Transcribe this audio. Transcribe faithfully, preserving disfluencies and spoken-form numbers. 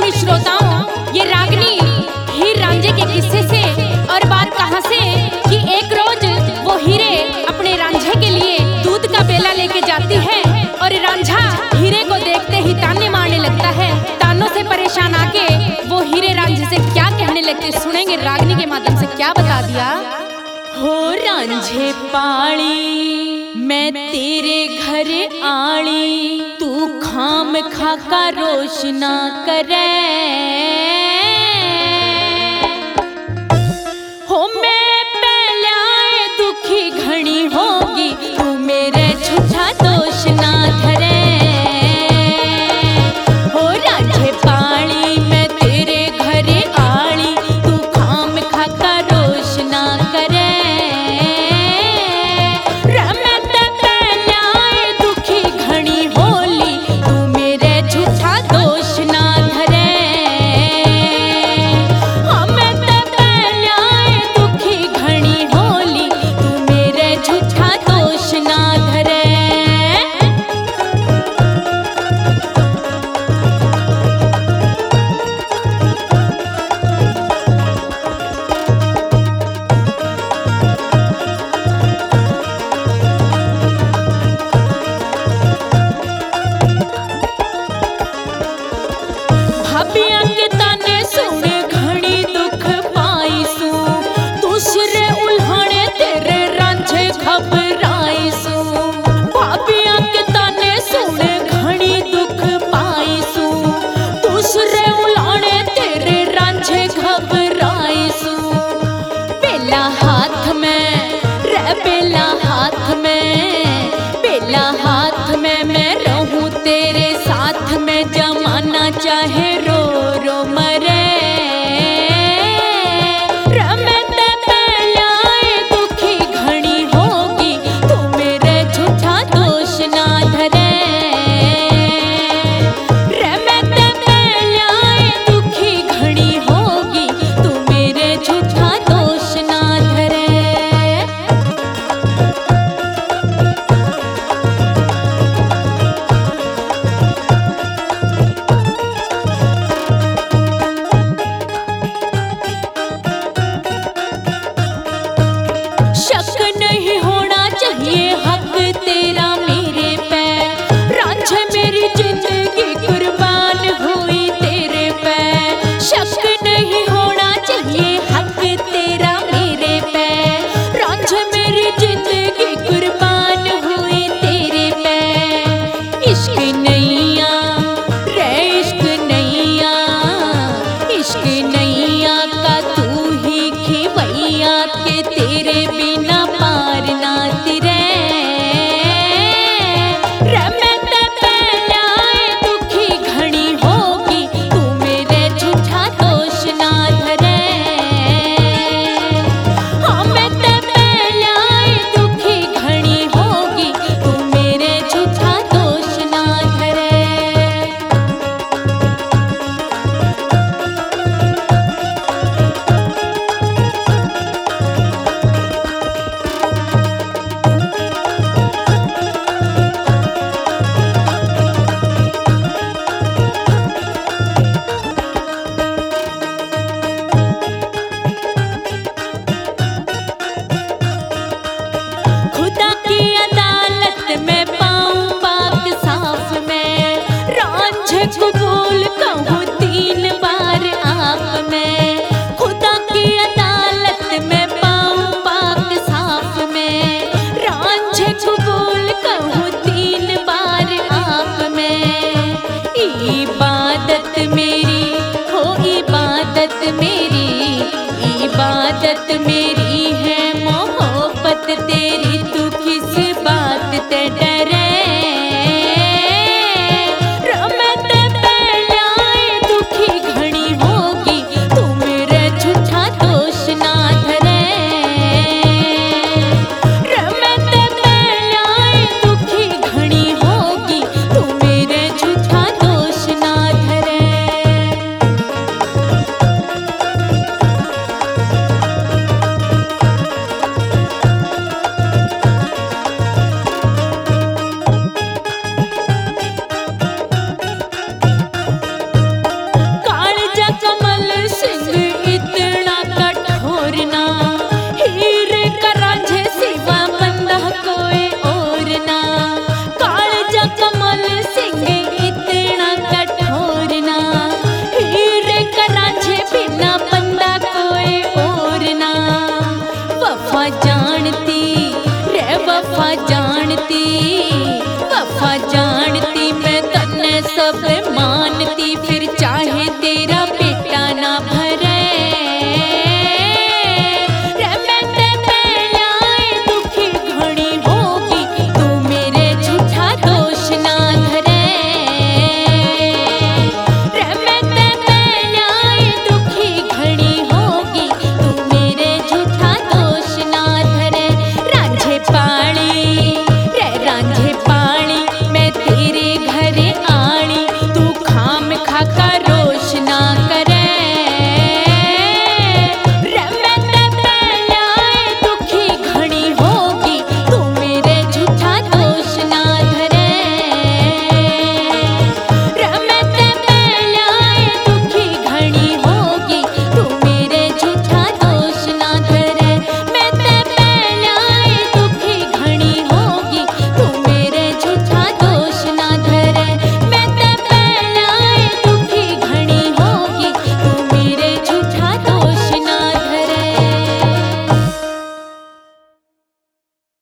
प्रेमी श्रोताओं, ये रागनी हीर रांझे के किस्से से और बात कहाँ से कि एक रोज वो हीरे अपने रांझे के लिए दूध का बेला लेके जाती है और रांझा हीरे को देखते ही ताने मारने लगता है। तानों से परेशान आके वो हीरे रांझे से क्या कहने लगते, सुनेंगे रागनी के माध्यम से क्या बता दिया। हो रांझे पाली मैं तेरे घर आली, तू खाम खाका रोशना करे। हो मैं पहले दुखी घनी होगी, तू मेरे झूठा दोष ना धरे। हो रांझे पाली मैं तेरे घर आली, तू खाम खाका रोशना करे। चाहे रो रो मरे, रमत पहलाए दुखी घनी होगी, तू मेरे झूठा दोष ना धरे। रमत पहलाए दुखी घनी होगी, तू मेरे झूठा दोष ना धरे। इबादत मेरी है मोहब्बत तेरी, तू किस बात ते डरे। रमत पहलाए दुखी घनी होगी, तू मेरे झूठा दोष ना धरे। रमत पहलाए दुखी घनी होगी, तू मेरे झूठा दोष ना धरे। सब मानती, फिर चाहे तेरा पेटा ना भरे। रे मैं ते पहलाए दुखी घड़ी होगी, तू मेरे झूठा दोष ना धरे। रे मैं ते पहलाए दुखी घड़ी होगी, तू मेरे झूठा दोष ना धरे। रांझे पाणी रे रांझे पाणी, मैं तेरे घरे आणी, तू खाम खाका